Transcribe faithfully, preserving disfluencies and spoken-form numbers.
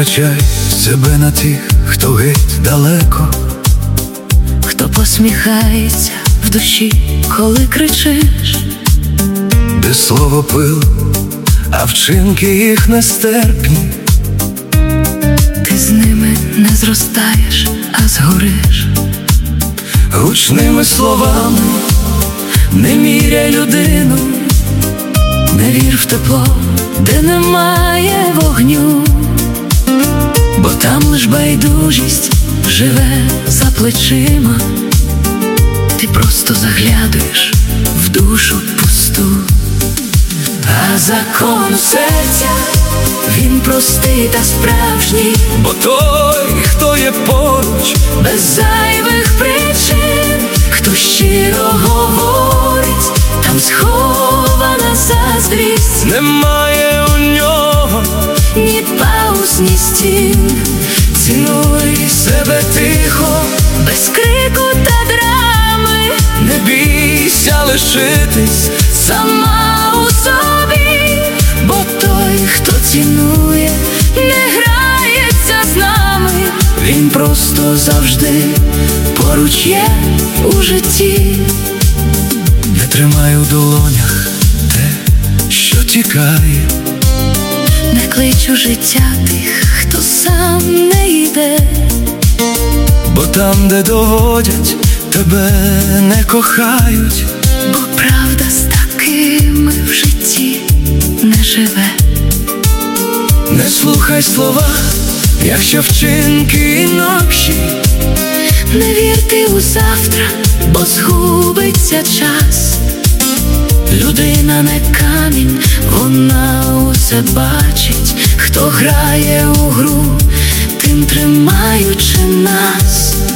витрачай себе на тих, хто геть далеко, хто посміхається в душі, коли кричиш, де слово пил, а вчинки їх нестерпні. ти з ними не зростаєш, а згориш. Гучними словами не міряй людину, Не вір в тепло, де немає вогню, бо там лиш байдужість живе за плечима. Ти просто заглядаєш в душу пусту. А закон серця, він простий та справжній, бо той, хто є поруч, без зайвих причин. Хто щиро говорить, там схована заздрість. немає у нього Ні пауз, ні стін. цінуй себе тихо, Без крику та драми, не бійся лишитись сама у собі. Бо той, хто цінує, не грається з нами. він просто завжди Поруч є у житті. не тримай у долонях те, що тікає, Не клич у життя тих, хто сам не йде. бо там, де доводять, тебе не кохають. Бо правда з такими в житті не живе. Не слухай слова, якщо вчинки інакші. Не вірте у завтра, бо згубиться час. Людина не камінь, вона усе бачить. Хто грає у гру, тим тримаючи нас.